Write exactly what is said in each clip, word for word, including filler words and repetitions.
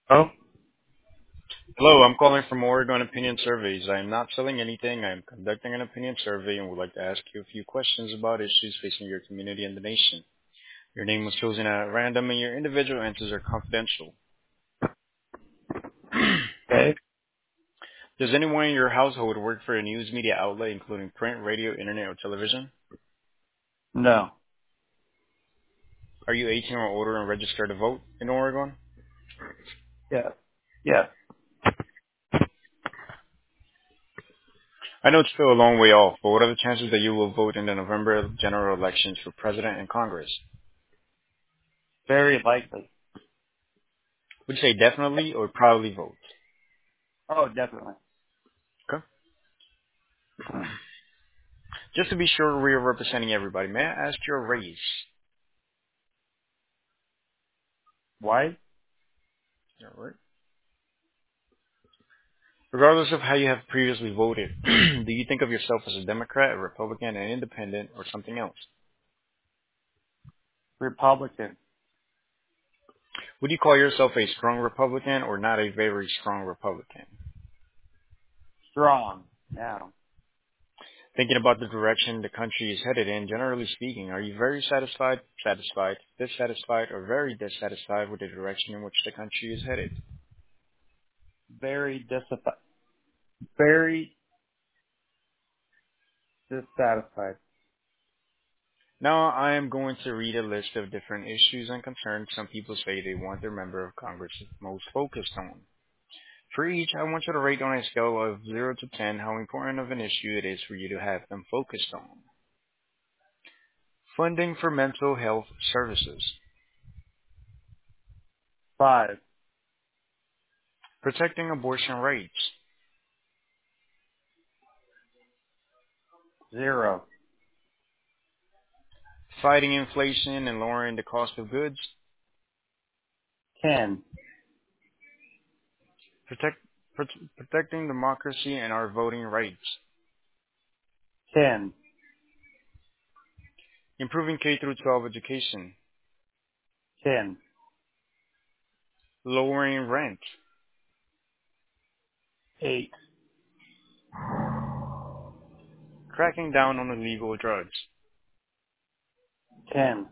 Oh, Hello, I'm calling from Oregon Opinion Surveys. I am not selling anything. I am conducting an opinion survey and would like to ask you a few questions about issues facing your community and the nation. Your name was chosen at random and your individual answers are confidential. okay. Does anyone in your household work for a news media outlet, including print, radio, internet, or television? No. Are you eighteen or older and registered to vote in Oregon? Yes. Yes. I know it's still a long way off, but what are the chances that you will vote in the November general elections for president and Congress? Very likely. Would you say definitely or probably vote? Oh, definitely. Okay. Just to be sure we are representing everybody, may I ask your race? White? All right. Regardless of how you have previously voted, do you think of yourself as a Democrat, a Republican, an independent, or something else? Republican? Would you call yourself a strong Republican or not a very strong Republican? Strong? Now. Thinking about the direction the country is headed in, generally speaking, are you very satisfied, satisfied, dissatisfied, or very dissatisfied with the direction in which the country is headed? Very dissatisfied. Very dissatisfied. Now, I am going to read a list of different issues and concerns some people say they want their member of Congress most focused on. For each, I want you to rate on a scale of zero to ten how important of an issue it is for you to have them focused on. Funding for mental health services. Five. Protecting abortion rights. Zero. Fighting inflation and lowering the cost of goods. Ten. Protect, pro- protecting democracy and our voting rights. Ten. Improving K through twelve education. Ten. Lowering rent. Eight. Cracking down on illegal drugs. Ten.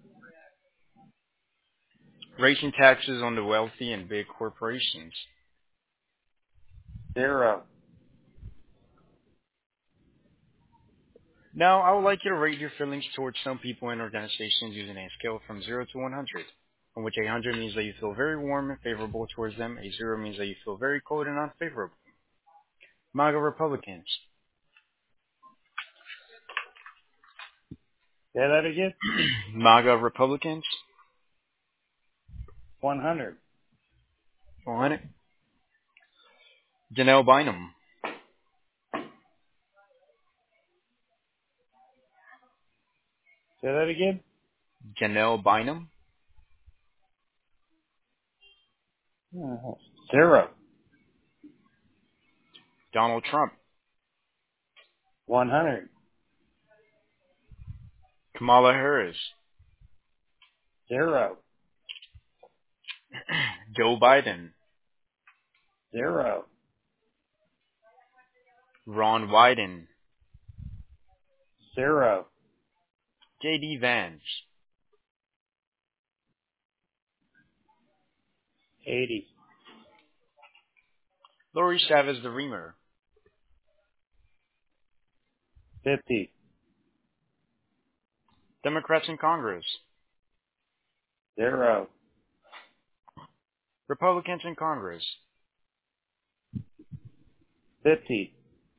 Raising taxes on the wealthy and big corporations. Zero. Now, I would like you to rate your feelings towards some people and organizations using a scale from zero to one hundred, in which one hundred means that you feel very warm and favorable towards them, a zero means that you feel very cold and unfavorable. MAGA Republicans. Say that again? MAGA Republicans. One hundred. one hundred. Janelle Bynum. Say that again? Janelle Bynum. Uh, Zero. Donald Trump. One hundred. Kamala Harris. Zero. Joe Biden. Zero. Ron Wyden. Zero. J D Vance. Eighty. Lori Chavez the Reamer. Fifty. Democrats in Congress. Zero. Republicans in Congress. Fifty.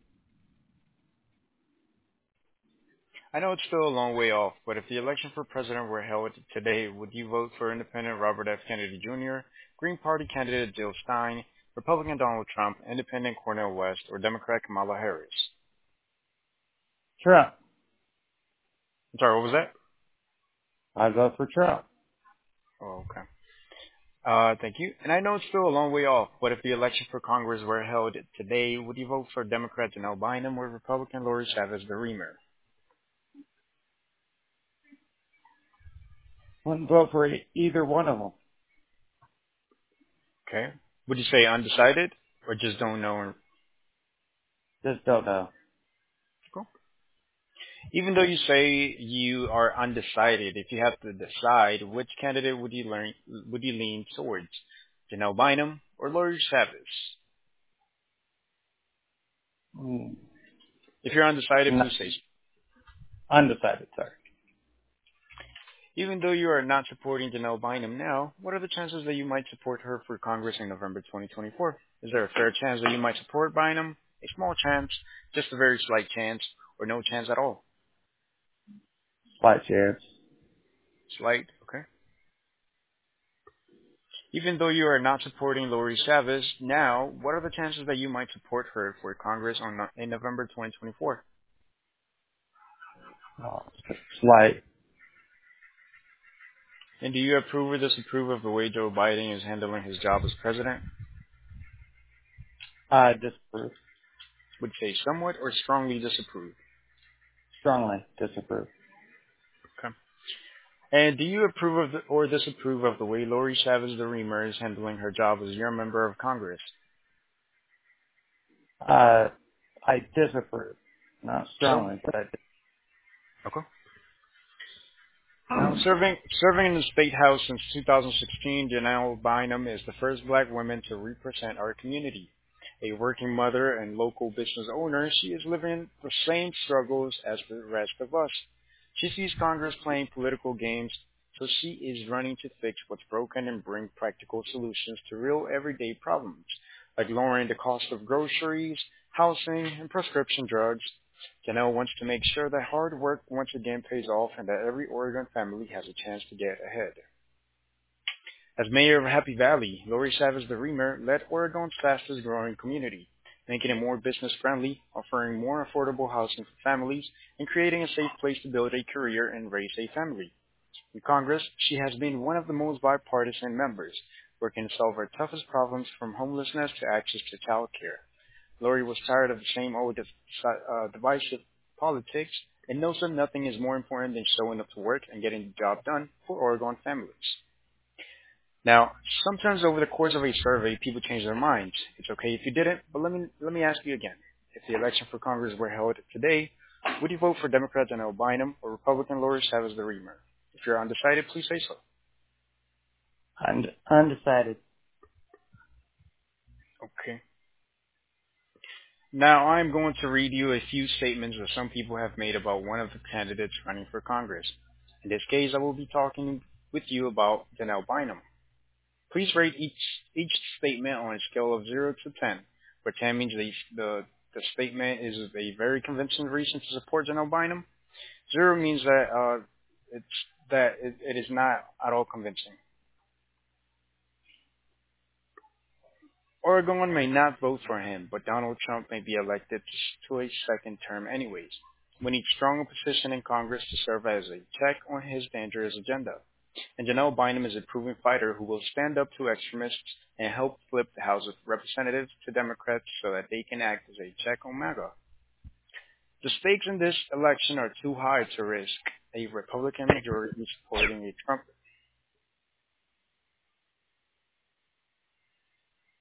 I know it's still a long way off, but if the election for president were held today, would you vote for independent Robert F. Kennedy Junior, Green Party candidate Jill Stein, Republican Donald Trump, independent Cornel West, or Democrat Kamala Harris? Trump. I'm sorry, what was that? I vote for Trump. Oh, okay. Uh, thank you. And I know it's still a long way off, but if the election for Congress were held today, would you vote for Democrat Janelle Bynum or Republican Lori Chavez the Reamer? Wouldn't vote for e- either one of them. Okay. Would you say undecided or just don't know? Just don't know. Cool. Even though you say you are undecided, if you have to decide, which candidate would you learn would you lean towards? Janelle Bynum or Lori Savage? Mm, If you're undecided, no, please say so. undecided, sorry. Even though you are not supporting Janelle Bynum now, what are the chances that you might support her for Congress in November twenty twenty-four? Is there a fair chance that you might support Bynum? A small chance, just a very slight chance, or no chance at all? Slight chance. Slight, okay. Even though you are not supporting Lori Savage now, what are the chances that you might support her for Congress on no- in November twenty twenty-four? Oh, slight. And do you approve or disapprove of the way Joe Biden is handling his job as president? I disapprove. Would say somewhat or strongly disapprove. Strongly disapprove. Okay. And do you approve of the, or disapprove of the way Lori Savage the Reamer is handling her job as your member of Congress? Uh, I disapprove. Not So, strongly, but I okay. Now, serving serving in the state house since two thousand sixteen, Janelle Bynum is the first black woman to represent our community. A working mother and local business owner, she is living the same struggles as the rest of us. She sees Congress playing political games, so she is running to fix what's broken and bring practical solutions to real everyday problems, like lowering the cost of groceries, housing, and prescription drugs. Janelle wants to make sure that hard work once again pays off and that every Oregon family has a chance to get ahead. As mayor of Happy Valley, Lori Savage the Reamer led Oregon's fastest growing community, making it more business friendly, offering more affordable housing for families, and creating a safe place to build a career and raise a family. In Congress, she has been one of the most bipartisan members, working to solve our toughest problems from homelessness to access to child care. Lori was tired of the same old uh, divisive politics and knows that nothing is more important than showing up to work and getting the job done for Oregon families. Now, sometimes over the course of a survey, people change their minds. It's okay if you didn't, but let me let me ask you again. If the election for Congress were held today, would you vote for Democrat Janelle Bynum or Republican Lori Savage the Reamer? If you're undecided, please say so. Und- undecided. Okay. Now, I'm going to read you a few statements that some people have made about one of the candidates running for Congress. In this case, I will be talking with you about Janelle Bynum. Please rate each each statement on a scale of zero to ten, where ten means the, the, the statement is a very convincing reason to support Janelle Bynum. Zero means that uh, it's that it, it is not at all convincing. Oregon may not vote for him, but Donald Trump may be elected to a second term anyways. We need strong opposition in Congress to serve as a check on his dangerous agenda. And Janelle Bynum is a proven fighter who will stand up to extremists and help flip the House of Representatives to Democrats so that they can act as a check on MAGA. The stakes in this election are too high to risk a Republican majority supporting a Trump